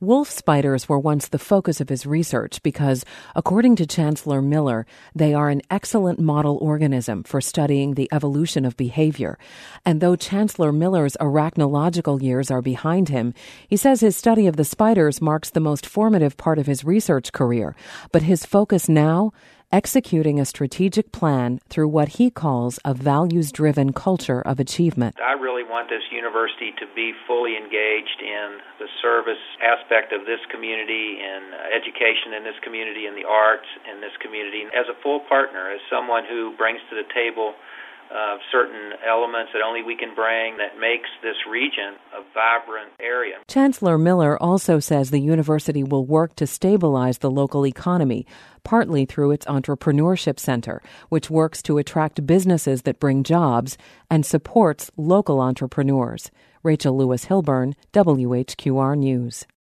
Wolf spiders were once the focus of his research because, according to Chancellor Miller, they are an excellent model organism for studying the evolution of behavior. And though Chancellor Miller's arachnological years are behind him, he says his study of the spiders marks the most formative part of his research career. But his focus now? Executing a strategic plan through what he calls a values-driven culture of achievement. I really want this university to be fully engaged in the service aspect of this community, in education in this community, in the arts in this community, as a full partner, as someone who brings to the table certain elements that only we can bring that makes this region a vibrant area. Chancellor Miller also says the university will work to stabilize the local economy, partly through its Entrepreneurship Center, which works to attract businesses that bring jobs and supports local entrepreneurs. Rachel Lewis Hilburn, WHQR News.